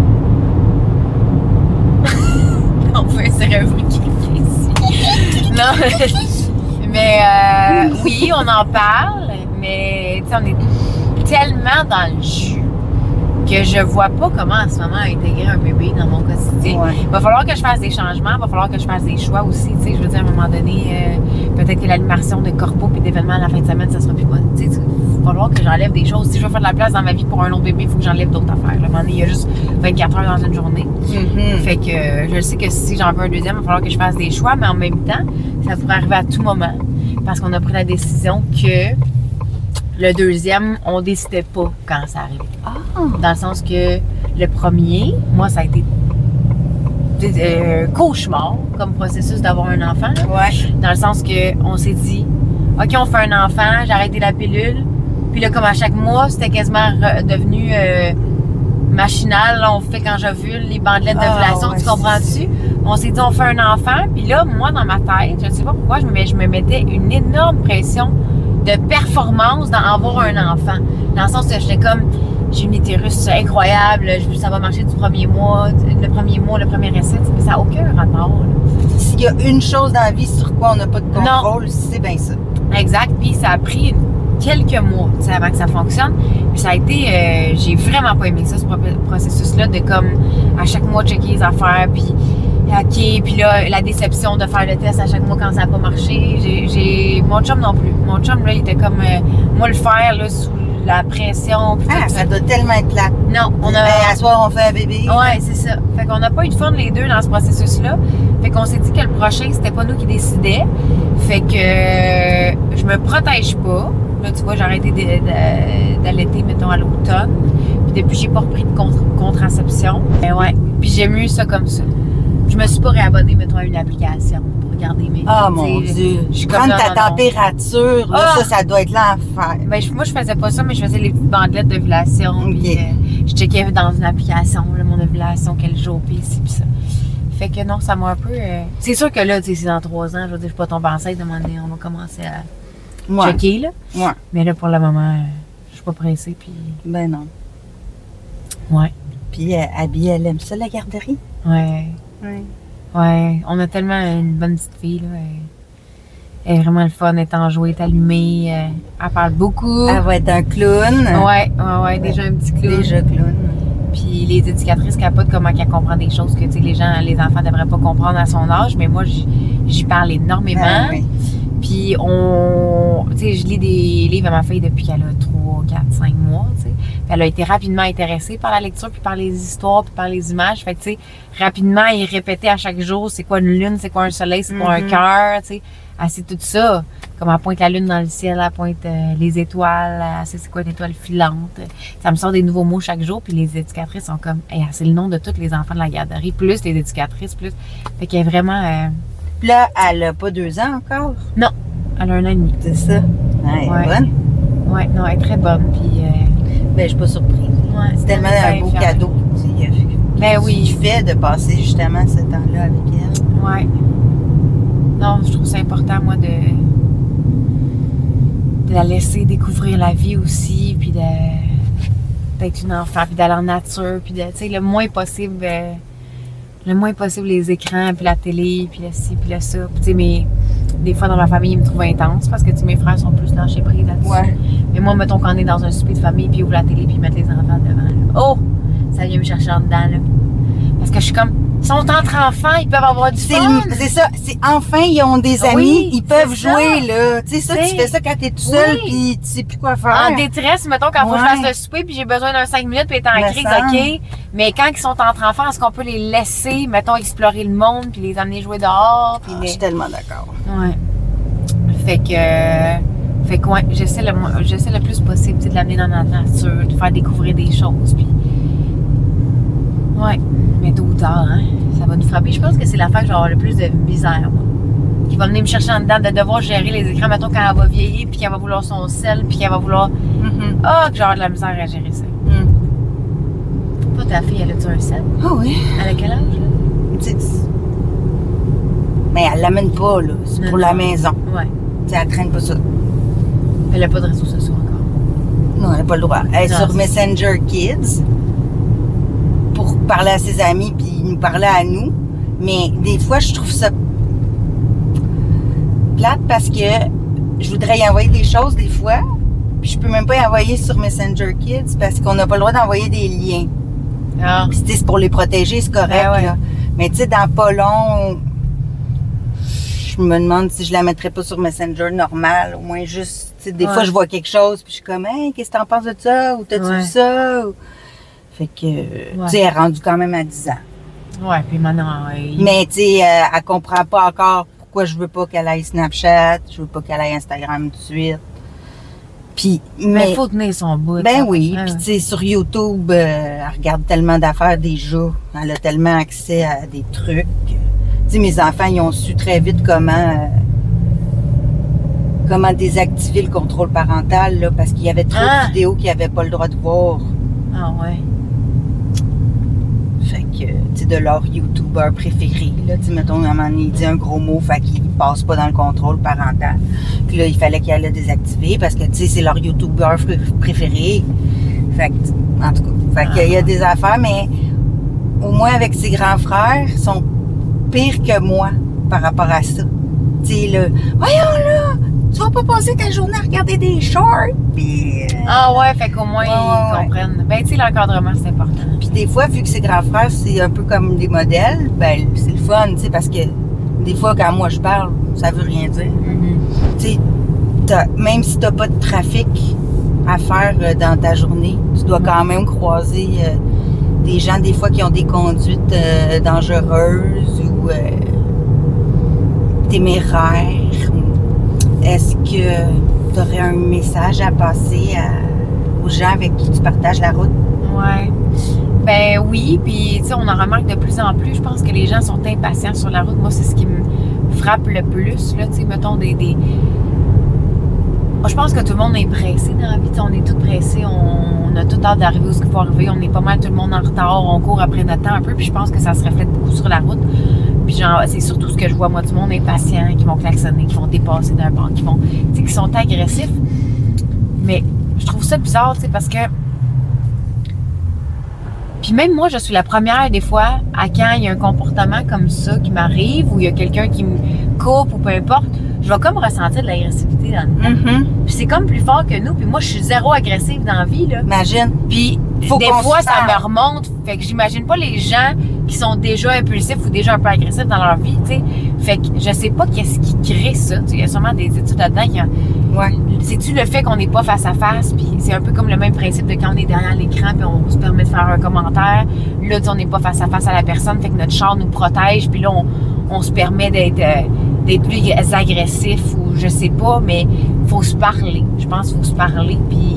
On peut essayer de quelqu'un ici. Non, mais oui, on en parle, mais tu sais, on est tellement dans le jus que je vois pas comment en ce moment intégrer un bébé dans mon quotidien. Ouais. Il va falloir que je fasse des changements, il va falloir que je fasse des choix aussi. Tu sais, je veux dire, à un moment donné, peut-être que l'animation de corpo puis d'événements à la fin de semaine, ça sera plus bon. Tu sais, il va falloir que j'enlève des choses. Si je veux faire de la place dans ma vie pour un autre bébé, il faut que j'enlève d'autres affaires. À un moment donné, il y a juste 24 heures dans une journée. Fait que je sais que si j'en veux un deuxième, il va falloir que je fasse des choix, mais en même temps, ça pourrait arriver à tout moment. Parce qu'on a pris la décision que le deuxième, on décidait pas quand ça arrivait. Dans le sens que le premier, moi, ça a été cauchemar comme processus d'avoir un enfant. Là. Ouais. Dans le sens que on s'est dit, OK, on fait un enfant, j'ai arrêté la pilule. Puis là, comme à chaque mois, c'était quasiment devenu machinal. Là, on fait quand j'ovule les bandelettes d'ovulation, tu comprends-tu? On s'est dit, on fait un enfant. Puis là, moi, dans ma tête, je ne sais pas pourquoi, je me mettais une énorme pression de performance dans avoir un enfant. Dans le sens que j'étais comme, j'ai une utérus incroyable, ça va marcher du premier mois, le premier essai, mais ça n'a aucun rapport. S'il y a une chose dans la vie sur quoi on n'a pas de contrôle, c'est bien ça. Exact, puis ça a pris quelques mois avant que ça fonctionne. Puis ça a été, j'ai vraiment pas aimé ça, ce processus-là, de comme à chaque mois checker les affaires, puis OK, puis là, la déception de faire le test à chaque mois quand ça n'a pas marché. Mon chum non plus. Mon chum, là, il était comme, moi, le faire, là, sous la pression. Ça doit tellement être plate. Non, on a... à soir, on fait un bébé. Ouais, c'est ça. Fait qu'on n'a pas eu de fun les deux dans ce processus-là. Fait qu'on s'est dit que le prochain, c'était pas nous qui décidions. Fait que je me protège pas. Là, tu vois, j'ai arrêté d'allaiter, mettons, à l'automne. Puis depuis, j'ai pas repris de contraception. Mais ouais. Puis j'ai mieux ça comme ça. Je me suis pas réabonnée, mettons, à une application pour regarder mes... Oh mon Dieu! Prendre ta température, là, ça doit être l'enfer. Ben, moi, je faisais pas ça, mais je faisais les petites bandelettes d'ovulation. Okay. Puis je checkais dans une application, là, mon ovulation, quel jour, puis ici, puis ça. Fait que non, ça m'a un peu... C'est sûr que là, tu sais, c'est dans 3 ans, je veux dire, je suis pas tombée enceinte, de demander, on va commencer à checker, là. Ouais. Mais là, pour le moment, je suis pas pressée, puis... Ben non. Ouais. Puis Abby, elle aime ça, la garderie? Ouais. Oui. Ouais, on a tellement une bonne petite fille, là. Elle est vraiment le fun, elle est enjouée, elle est allumée, elle parle beaucoup. Elle va être un clown. Ouais, déjà un petit clown. Déjà clown. Puis les éducatrices capotent comment qu'elle comprend des choses que, tu sais, les enfants devraient pas comprendre à son âge, mais moi, j'y parle énormément. Ah, oui. Puis tu sais, je lis des livres à ma fille depuis qu'elle a 3, 4, 5 mois, tu sais. Puis elle a été rapidement intéressée par la lecture, puis par les histoires, puis par les images. Fait que, tu sais, rapidement, il répétait à chaque jour, c'est quoi une lune, c'est quoi un soleil, c'est quoi un cœur, tu sais. Elle sait tout ça. Comme elle pointe la lune dans le ciel, elle pointe les étoiles, elle sait c'est quoi une étoile filante. Ça me sort des nouveaux mots chaque jour, puis les éducatrices sont comme, hey, c'est le nom de tous les enfants de la garderie, plus les éducatrices, plus. Fait qu'elle est vraiment... Puis là, elle a pas 2 ans encore. Non, elle a 1 an et demi. C'est ça. Elle est bonne. Ouais, non, elle est très bonne. Puis, ben, je suis pas surprise. Ouais, c'est tellement un beau cadeau ben oui. Qui fait de passer justement ce temps-là avec elle. Ouais. Non, je trouve ça important, moi, de la laisser découvrir la vie aussi, puis d'être une enfant, puis d'aller en nature, puis de, tu sais, le moins possible les écrans, puis la télé, puis le ci, puis le ça. Puis, tu sais, mais des fois, dans ma famille, ils me trouvent intense parce que, tu sais, mes frères sont plus lâchés prise là-dessus. Ouais. Mais moi, mettons qu'on est dans un souper de famille, puis ils ouvrent la télé, puis ils mettent les enfants devant. Là. Oh! Ça vient me chercher en dedans, là. Parce que je suis comme, ils sont entre enfants, ils peuvent avoir du fun. C'est ça. C'est enfin, ils ont des amis, Oui, ils peuvent c'est jouer, ça. là. Tu sais, ça, tu fais ça quand t'es tout seul, puis tu sais plus quoi faire. En détresse, mettons, quand il faut que je fasse Ouais. le souper, puis j'ai besoin d'un 5 minutes, puis être en Me crise, semble. OK. Mais quand ils sont entre enfants, est-ce qu'on peut les laisser, mettons, explorer le monde, puis les amener jouer dehors? Puis Je suis tellement d'accord. Ouais. Fait que ouais, j'essaie le plus possible, tu sais, de l'amener dans la nature, de faire découvrir des choses, puis... Ouais, mais tôt ou tard, hein, ça va nous frapper. Je pense que c'est l'affaire que je vais avoir le plus de misère, moi. Qui va venir me chercher en dedans, de devoir gérer les écrans, mettons, quand elle va vieillir, puis qu'elle va vouloir son sel, puis qu'elle va vouloir... Ah, que j'ai avoir de la misère à gérer ça. Toi, ta fille, elle a-tu un sel? Ah oui. Elle a quel âge, là? 10. Mais elle l'amène pas, là. C'est Non, pour non. la maison. Ouais. Tu sais, elle traîne pas ça. Elle a pas de réseaux sociaux encore. Non, elle n'a pas le droit. Elle est Non, sur c'est Messenger Kids pour parler à ses amis puis nous parler à nous. Mais des fois, je trouve ça plate parce que je voudrais y envoyer des choses des fois. Puis je peux même pas y envoyer sur Messenger Kids parce qu'on n'a pas le droit d'envoyer des liens. Ah. Puis tu sais, c'est pour les protéger, c'est correct. Ben ouais. Là. Mais tu sais, dans pas long, je me demande si je la mettrais pas sur Messenger normal. Au moins juste, tu sais, des fois je vois quelque chose puis je suis comme, hey, qu'est-ce que t'en penses de ça? Ou t'as-tu vu ça? Ou... Fait que, tu sais, elle est rendue quand même à 10 ans. Ouais, puis maintenant... Mais tu sais, elle comprend pas encore pourquoi je veux pas qu'elle aille Snapchat, je veux pas qu'elle aille Instagram tout de suite. Puis, Mais il faut tenir son bout. ben ça. oui, Ouais, puis tu sais, sur YouTube, elle regarde tellement d'affaires déjà. Elle a tellement accès à des trucs. Tu sais, mes enfants, ils ont su très vite comment désactiver le contrôle parental, là, parce qu'il y avait trop de vidéos qu'ils n'avaient pas le droit de voir. Ah ouais. Fait que, tu sais, de leur YouTuber préféré, là, tu sais, mettons, à un moment donné, il dit un gros mot, fait qu'il passe pas dans le contrôle parental. Puis là, il fallait qu'elle le désactiver parce que, tu sais, c'est leur YouTuber préféré. Fait que, en tout cas, fait qu'il y a des affaires, mais au moins avec ses grands frères, ils sont pires que moi par rapport à ça. Tu sais, là, voyons là, tu vas pas passer ta journée à regarder des shorts, puis... Ah ouais, fait qu'au moins ils comprennent. Ben, tu sais, l'encadrement, c'est important. Puis des fois, vu que ses grands frères, c'est un peu comme des modèles, ben c'est le fun, tu sais, parce que des fois, quand moi je parle, ça veut rien dire. Tu sais, même si t'as pas de trafic à faire dans ta journée, tu dois quand même croiser des gens, des fois, qui ont des conduites dangereuses ou téméraires. Est-ce que tu aurais un message à passer aux gens avec qui tu partages la route? Ouais. Ben oui, puis tu sais, on en remarque de plus en plus. Je pense que les gens sont impatients sur la route. Moi, c'est ce qui me frappe le plus, là, tu sais, mettons des... Moi, je pense que tout le monde est pressé dans la vie. On est tous pressés. On a tout hâte d'arriver où ce qu'il faut arriver. On est pas mal tout le monde en retard. On court après notre temps un peu. Puis je pense que ça se reflète beaucoup sur la route. Puis genre, c'est surtout ce que je vois, moi, du monde impatient, qui vont klaxonner, qui vont dépasser d'un banc, qui vont, tu sais, qui sont agressifs. Mais je trouve ça bizarre, tu sais, parce que... Puis même moi, je suis la première, des fois, à quand il y a un comportement comme ça qui m'arrive, ou il y a quelqu'un qui me coupe, ou peu importe, je vais comme ressentir de l'agressivité dans le temps. Puis c'est comme plus fort que nous. Puis moi, je suis zéro agressive dans la vie, là. Imagine. Puis des fois, ça me remonte. Fait que j'imagine pas les gens qui sont déjà impulsifs ou déjà un peu agressifs dans leur vie, tu sais. Fait que je sais pas qu'est-ce qui crée ça. Il y a sûrement des études là-dedans qui c'est-tu le fait qu'on n'est pas face à face, puis c'est un peu comme le même principe de quand on est derrière l'écran puis on se permet de faire un commentaire. Là, on n'est pas face à face à la personne, fait que notre char nous protège, puis là, on se permet d'être plus agressif ou je sais pas, mais faut se parler. Je pense qu'il faut se parler, puis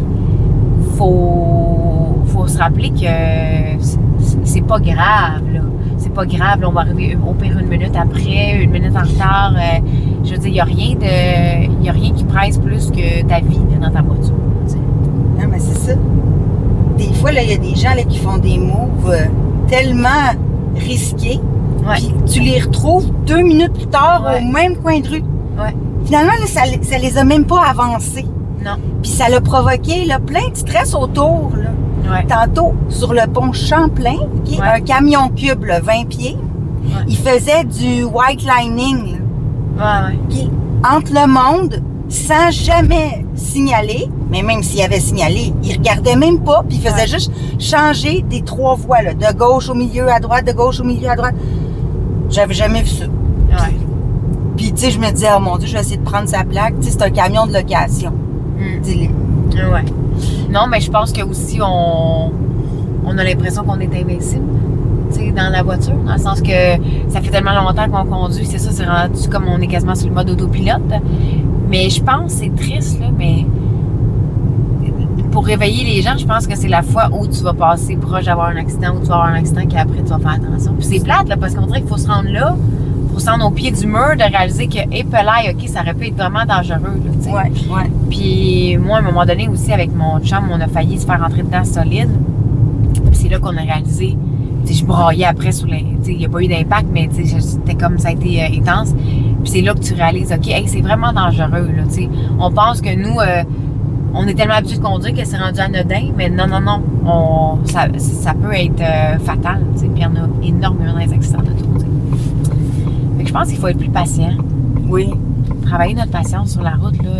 faut se rappeler que c'est pas grave, là. C'est pas grave, là, on va arriver au pire 1 minute après, 1 minute en retard. Je veux dire, il y a rien qui presse plus que ta vie dans ta voiture. T'sais. Non, mais c'est ça. Des fois, il y a des gens là, qui font des moves tellement risqués, puis tu les retrouves 2 minutes plus tard au même coin de rue. Finalement, là, ça les a même pas avancés. Non. Puis ça l'a provoqué là, plein de stress autour. Là. Tantôt, sur le pont Champlain, qui est un camion cube, là, 20 pieds, il faisait du white lining. Là, qui, entre le monde, sans jamais signaler, mais même s'il avait signalé, il regardait même pas, puis il faisait juste changer des 3 voies, là, de gauche au milieu, à droite, de gauche au milieu, à droite. J'avais jamais vu ça. Puis, tu sais, je me disais, oh mon Dieu, je vais essayer de prendre sa plaque. Tu sais, c'est un camion de location. Dis-le. Non, mais je pense que aussi on a l'impression qu'on est invincible, tu sais, dans la voiture, dans le sens que ça fait tellement longtemps qu'on conduit, c'est ça, c'est rendu comme on est quasiment sur le mode autopilote. Mais je pense, c'est triste, là, mais pour réveiller les gens, je pense que c'est la fois où tu vas passer proche d'avoir un accident, où tu vas avoir un accident qu'après tu vas faire attention. Puis c'est plate, là, parce qu'on dirait qu'il faut se rendre là, pour se rendre au pied du mur, de réaliser que, OK, ça aurait pu être vraiment dangereux, là, tu sais. Puis moi, à un moment donné aussi, avec mon chum, on a failli se faire rentrer dedans solide. Puis c'est là qu'on a réalisé, tu sais, je braillais après sur les, tu sais, il n'y a pas eu d'impact, mais tu sais, c'était comme, ça a été intense. Puis c'est là que tu réalises, OK, hey, c'est vraiment dangereux, là, tu sais. On pense que nous, on est tellement habitués de conduire que c'est rendu anodin, mais non, ça peut être fatal, tu sais. Puis il y en a énormément dans les accidents de tout, tu sais. Fait que je pense qu'il faut être plus patient. Oui. Travailler notre patience sur la route, là,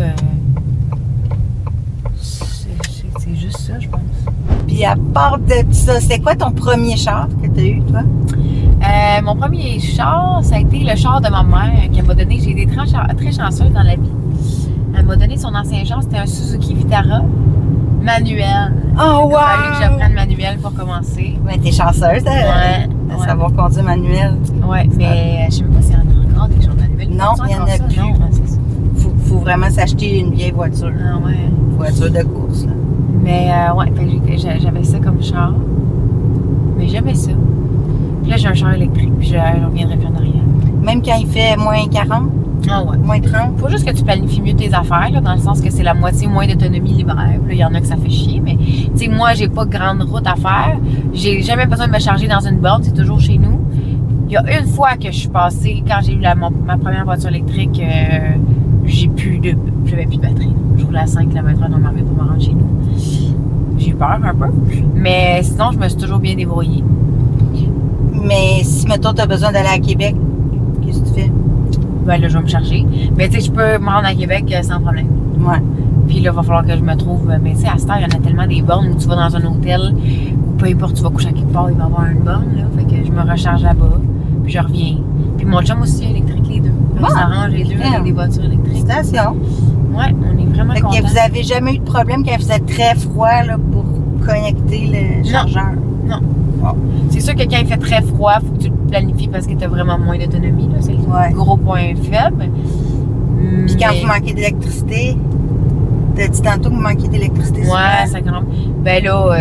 c'est juste ça, je pense. Puis à part de ça, c'est quoi ton premier char que tu as eu, toi? Mon premier char, ça a été le char de ma mère qui m'a donné. J'ai été très chanceuse dans la vie. Elle m'a donné son ancien char, c'était un Suzuki Vitara manuel. Oh, wow! Il a fallu que j'apprenne manuel pour commencer. Mais t'es chanceuse de savoir conduire manuel. Oui, mais je sais même pas s'il y en a encore des chars manuels. Non, il n'y en a plus. Non, c'est ça. Faut vraiment s'acheter une vieille voiture. Ah ouais. Une voiture de course, là. Mais j'avais ça comme char. Mais j'aimais ça. Puis là, j'ai un char électrique, puis je reviendrai plus en arrière. Même quand il fait moins 40? Ah ouais. Moins 30? Faut juste que tu planifies mieux tes affaires, là, dans le sens que c'est la moitié moins d'autonomie l'hiver. Là, il y en a que ça fait chier, mais tu sais, moi, j'ai pas grande route à faire. J'ai jamais besoin de me charger dans une borne, c'est toujours chez nous. Il y a une fois que je suis passée, quand j'ai eu ma première voiture électrique, j'avais plus de batterie. Je roulais à 5 km/h dans ma rue pour me rendre chez nous. J'ai eu peur un peu, mais sinon, je me suis toujours bien débrouillée. Mais si, mettons, tu as besoin d'aller à Québec, qu'est-ce que tu fais? Ben là, je vais me charger. Mais tu sais, je peux me rendre à Québec sans problème. Ouais. Puis là, il va falloir que je me trouve. Mais tu sais, à cette heure, il y en a tellement des bornes où tu vas dans un hôtel, ou peu importe, tu vas coucher à quelque part, il va y avoir une borne, là. Fait que je me recharge là-bas, puis je reviens. Puis mon chum aussi est électrique, les deux. On s'arrange les deux avec des voitures électriques. Félicitations. Ouais, on est vraiment contents. Fait que vous avez jamais eu de problème quand il faisait très froid, là, pour connecter le chargeur? Non. C'est sûr que quand il fait très froid, il faut que tu le planifies parce que tu as vraiment moins d'autonomie. C'est le gros point faible. Puis quand vous manquez d'électricité, tu as dit tantôt que vous manquez d'électricité. Ouais, ça grimpe. Ben là,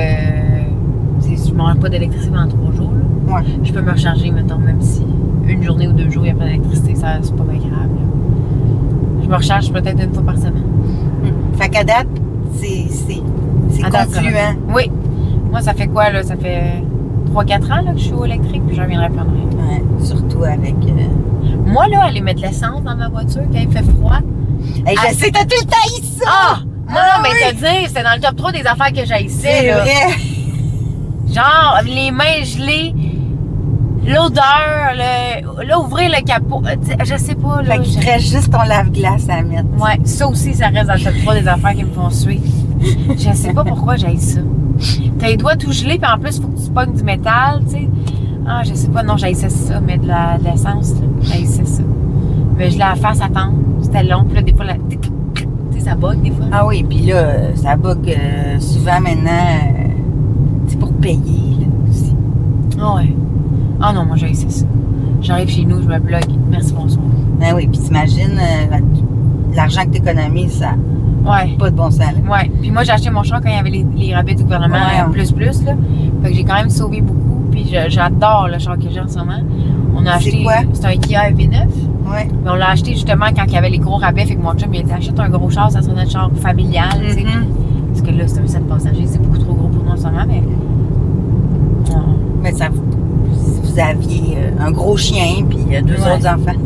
je ne manque pas d'électricité pendant 3 jours. Là. Ouais. Je peux me recharger, mettons, même si une journée ou 2 jours, il n'y a pas d'électricité, c'est pas bien grave. Là. Je me recharge peut-être 1 fois par semaine. Fait qu'à date, c'est concluant. Oui. Moi, ça fait quoi, là? Ça fait 3-4 ans là, que je suis au électrique, puis je reviendrai pas en arrière. Ouais, surtout avec... Moi, là, aller mettre l'essence dans ma voiture quand il fait froid... Hey, je sais, t'as tout le temps ici ça! Ah! Non, mais te dire, c'est dans le top 3 des affaires que j'haïssais, c'est là. Vrai. Genre, les mains gelées, l'odeur, là, ouvrir le capot, je sais pas. Là, Fait qu'il te reste juste ton lave-glace à mettre. Ouais, ça aussi, ça reste dans le top 3 des affaires qui me font suer. Je sais pas pourquoi j'ai ça. T'as les doigts tout gelés, puis en plus, il faut que tu pognes du métal, tu sais. Ah, je sais pas, non, j'ai ça, mais de l'essence, là. J'ai ça. Mais je la face attendre. C'était long, puis là, des fois, tu sais, ça bug des fois. Ah oui, puis là, ça bug souvent maintenant, c'est pour payer, là, aussi. Ah ouais. Ah non, moi, j'ai ça. J'arrive chez nous, je me bloque. Merci, bonsoir. Ben oui, puis t'imagines l'argent que t'économises, ça Ouais. n'a pas de bon sens, là. Ouais. Puis moi, j'ai acheté mon char quand il y avait les rabais du gouvernement Ouais. plus, là. Fait que j'ai quand même sauvé beaucoup. Puis j'adore le char que j'ai en ce moment. On a C'est acheté. quoi? C'est un Kia EV9. Ouais. Mais on l'a acheté justement quand il y avait les gros rabais. Fait que mon chum, il a dit achète un gros char, ça sera notre char familial, tu sais. Parce que là, c'est un 7 passagers, c'est beaucoup trop gros pour nous en ce moment, mais. Mais ça, vous aviez un gros chien, puis deux Ouais. autres enfants.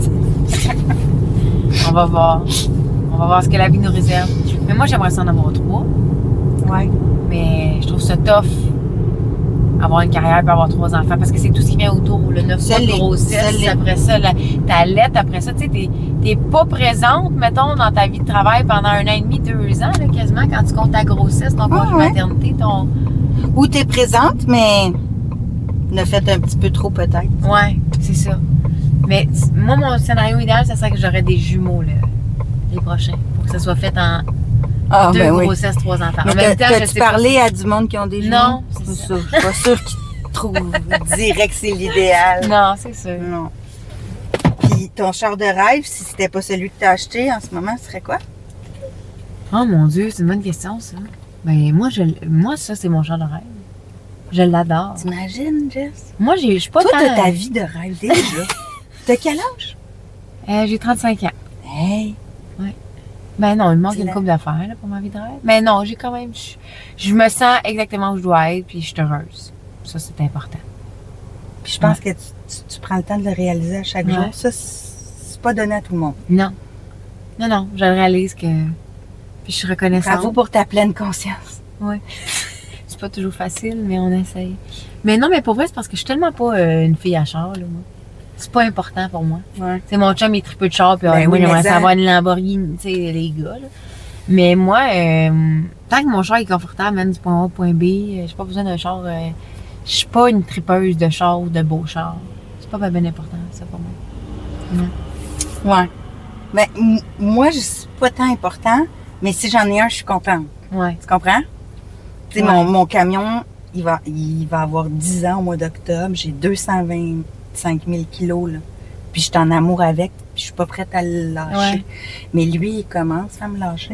On va voir. On va voir ce que la vie nous réserve. Mais moi, j'aimerais ça en avoir 3. Ouais. Mais je trouve ça tough. Avoir une carrière et avoir 3 enfants. Parce que c'est tout ce qui vient autour. Le 9 mois de grossesse, après ça, ta lettre, après ça, tu sais, t'es pas présente, mettons, dans ta vie de travail pendant 1 an et demi, 2 ans, là, quasiment, quand tu comptes ta grossesse, ton congé de maternité, ton. Ou t'es présente, mais ne faites un petit peu trop peut-être. Ouais, c'est ça. Mais moi, mon scénario idéal, ça serait que j'aurais des jumeaux, là, les prochains. Pour que ça soit fait en 2 grossesses, 3 enfants. Mais en même temps, je t'as-tu sais parlé à du monde qui ont des jumeaux? Non, c'est ça. Je suis pas sûre qu'ils trouvent direct que c'est l'idéal. Non, c'est sûr. Non. Puis ton char de rêve, si c'était pas celui que t'as acheté en ce moment, ce serait quoi? Oh mon Dieu, c'est une bonne question, ça. Ben, moi ça, c'est mon genre de rêve. Je l'adore. T'imagines, Jess? Moi, je suis pas Toi, tant... t'as ta vie de rêve déjà. T'as quel âge? J'ai 35 ans. Hey! Ben non, il me manque Dis-le. une couple d'affaires là, pour ma vie de rêve. Mais non, j'ai quand même... Je me sens exactement où je dois être, puis je suis heureuse. Ça, c'est important. Puis je pense que tu prends le temps de le réaliser à chaque jour. Ça, c'est pas donné à tout le monde. Non. Non, je réalise que... Puis je suis reconnaissante. Bravo pour ta pleine conscience. Oui. C'est pas toujours facile, mais on essaye. Mais non, mais pour vrai, c'est parce que je suis tellement pas une fille à char, là, moi. C'est pas important pour moi. Ouais. Tu sais, mon chum, il tripe de char, puis Ben moi, oui, j'aimerais mais savoir une Lamborghini, tu sais, les gars, là. Mais moi, tant que mon char est confortable, même du point A au point B, j'ai pas besoin d'un char. Je suis pas une tripeuse de char ou de beau char. C'est pas bien important, ça, pour moi. Non. Ouais. Ben, moi, c'est pas tant important, mais si j'en ai un, je suis contente. Ouais. Tu comprends? Tu sais, Ouais. mon camion, il va avoir 10 ans au mois d'octobre. J'ai 225 000 kilos, là. Puis je suis en amour avec, puis je suis pas prête à le lâcher. Ouais. Mais lui, il commence à me lâcher.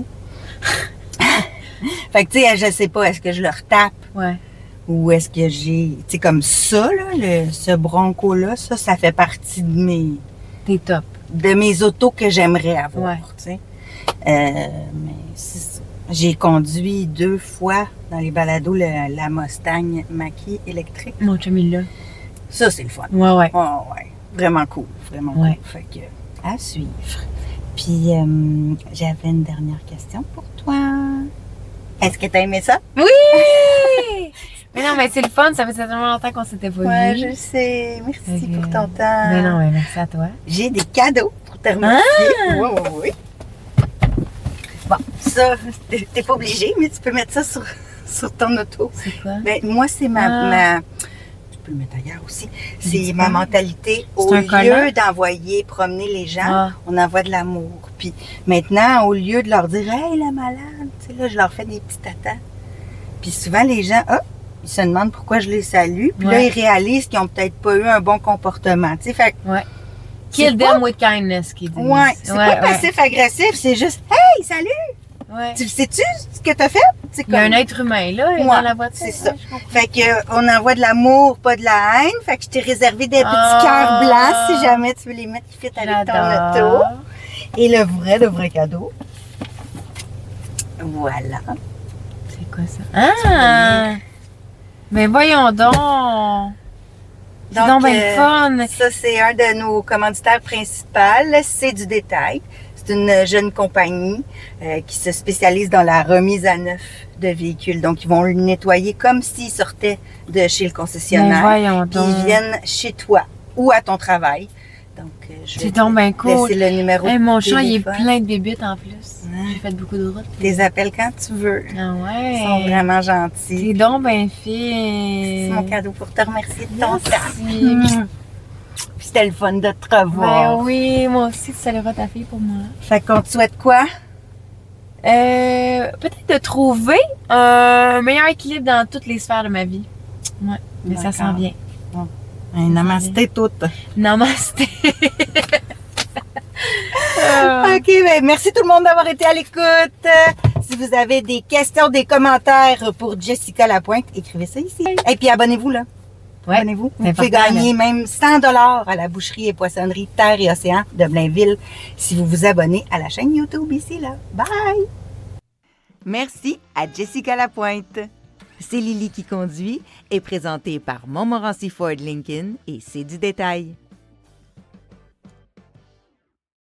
Fait que, tu sais, je sais pas, est-ce que je le retape Ouais. ou est-ce que j'ai... Tu sais, comme ça, là, ce Bronco-là, ça fait partie T'es top. de mes autos que j'aimerais avoir, Ouais. tu sais. Mais c'est ça. J'ai conduit 2 fois dans les balados la Mustang Mach-E électrique. Mon chum, il l'a. Ça, c'est le fun. Ouais, ouais. Oh, ouais. Vraiment cool. Vraiment Ouais. cool. Fait que, à suivre. Puis, j'avais une dernière question pour toi. Est-ce que t'as aimé ça? Oui! Mais non, mais c'est le fun, ça fait tellement longtemps qu'on s'était pas Ouais, vus. je le sais. Merci Fait que- pour ton temps. Mais non, mais merci à toi. J'ai des cadeaux pour te remercier. Oui, oui, oui. Bon, ça, t'es pas obligé, mais tu peux mettre ça sur ton auto. C'est quoi? Ben, moi, c'est ma... Tu peux le mettre ailleurs aussi. C'est ma mentalité. Au un collant? lieu d'envoyer promener les gens, Ah. on envoie de l'amour. Puis maintenant, au lieu de leur dire « Hey, la malade! » Tu sais, là, je leur fais des petits tatas. Puis souvent, les gens, ils se demandent pourquoi je les salue. Puis là, Ouais. ils réalisent qu'ils n'ont peut-être pas eu un bon comportement. Tu sais, fait que Ouais. c'est Kill pas- them with kindness, qu'ils disent. Ouais, c'est pas passif-agressif, c'est juste « Hey, salut! Ouais. Tu sais-tu ce que t'as fait? » C'est Il y a un être humain, là, Ouais, dans la voiture. c'est ça. Ouais, je comprends. Fait que on envoie de l'amour, pas de la haine. Fait que je t'ai réservé des petits cœurs blancs si jamais tu veux les mettre qui fit avec ton J'adore. auto. Et le vrai cadeau. Voilà. C'est quoi ça? Ah! Mais voyons donc! C'est donc bien fun! Ça, c'est un de nos commanditaires principaux. C'est du détail. C'est une jeune compagnie qui se spécialise dans la remise à neuf de véhicules. Donc, ils vont le nettoyer comme s'ils sortaient de chez le Mais concessionnaire. voyons Puis donc! ils viennent chez toi ou à ton travail. Donc, je vais C'est donc bien cool. laisser le numéro Hey, de mon chat, il est téléphone. plein de bébites en plus. Ouais. J'ai fait beaucoup de routes. Tes appels quand tu veux. Ah ouais. Ils sont vraiment gentils. C'est donc bien fait. C'est mon cadeau pour te remercier de ton temps. Merci. Puis c'était le fun de te revoir. Ben oui, moi aussi, tu salueras ta fille pour moi. Fait qu'on te souhaite quoi? Peut-être de trouver un meilleur équilibre dans toutes les sphères de ma vie. Ouais, mais ça s'en vient. Un namasté toute. Namasté. OK, ben merci tout le monde d'avoir été à l'écoute. Si vous avez des questions, des commentaires pour Jessica Lapointe, écrivez ça ici. Et puis abonnez-vous là. Ouais, Abonnez-vous. Vous c'est pouvez important, gagner même 100 $ à la boucherie et poissonnerie Terre et Océan de Blainville si vous vous abonnez à la chaîne YouTube ici là. Bye! Merci à Jessica Lapointe. C'est Lily qui conduit, est présentée par Montmorency Ford Lincoln et c'est du détail.